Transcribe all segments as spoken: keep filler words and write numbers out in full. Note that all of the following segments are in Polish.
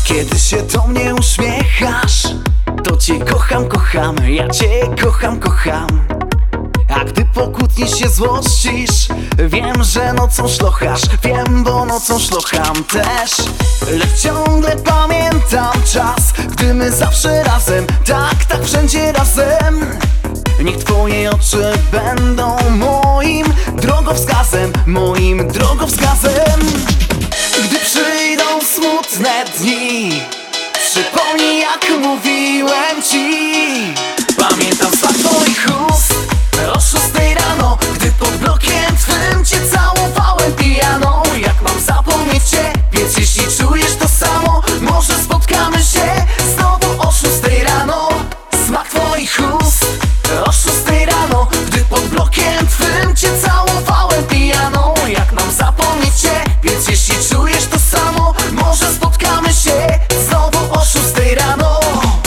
Kiedy się do mnie uśmiechasz, to cię kocham, kocham, ja cię kocham, kocham. A gdy po kłótni się złościsz, wiem, że nocą szlochasz. Wiem, bo nocą szlocham też. Lecz ciągle pamiętam czas, gdy my zawsze razem, tak, tak wszędzie razem. Niech twoje oczy będą moim drogowskazem, moim drogowskazem. Gdy przyjdą smutne dni, przypomnij, jak mówiłem ci. Pamiętam smak twoich ust o szóstej rano, gdy pod blokiem twym cię całowałem pijaną. Jak mam zapomnieć cię, więc jeśli czujesz to samo, może spotkamy się znowu o szóstej rano. Smak twoich ust o szóstej rano, gdy pod blokiem twym cię całowałem pijaną. Jak mam zapomnieć cię, więc jeśli czujesz to samo, może spotkamy się znowu o szóstej rano.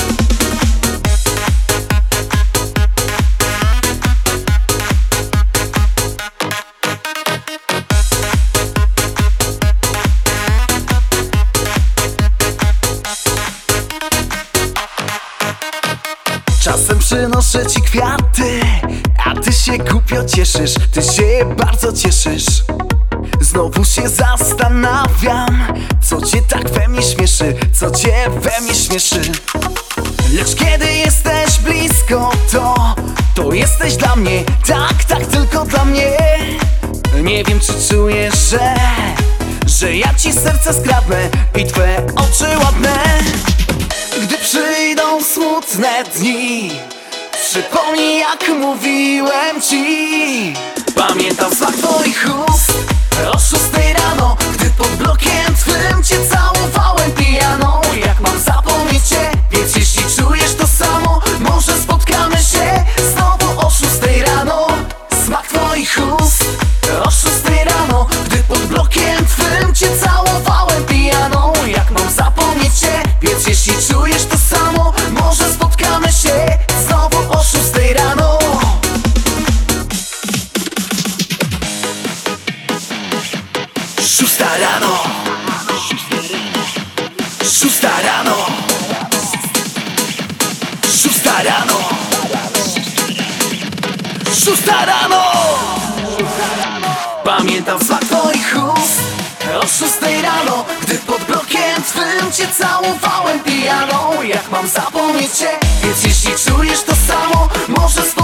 Czasem przynoszę ci kwiaty, a ty się głupio cieszysz, ty się bardzo cieszysz. Znowu się zastanawiam, co cię tak we mnie śmieszy, co cię we mnie śmieszy. Lecz kiedy jesteś blisko, to, to jesteś dla mnie, tak, tak tylko dla mnie. Nie wiem, czy czujesz, że, że ja ci serce skradnę i twe oczy ładne. Gdy przyjdą smutne dni, przypomnij, jak mówiłem ci. Pamiętam smak twoich ust o szóstej rano, gdy pod blokiem twym cię całowałem pijaną. Jak mam zapomnieć cię, więc jeśli czujesz to samo, może spotkamy się znowu o szóstej rano. Smak twoich ust o szóstej rano, gdy pod blokiem twym cię całowałem pijaną. Jak mam zapomnieć cię, więc jeśli czujesz to samo, może spotkamy się znowu o szóstej rano. Szósta rano, szósta rano, szósta rano, szósta rano. Pamiętam smak twoich ust o szóstej rano, gdy pod blokiem twym cię całowałem pijaną. Jak mam zapomnieć cię, więc jeśli czujesz to samo, może spotkamy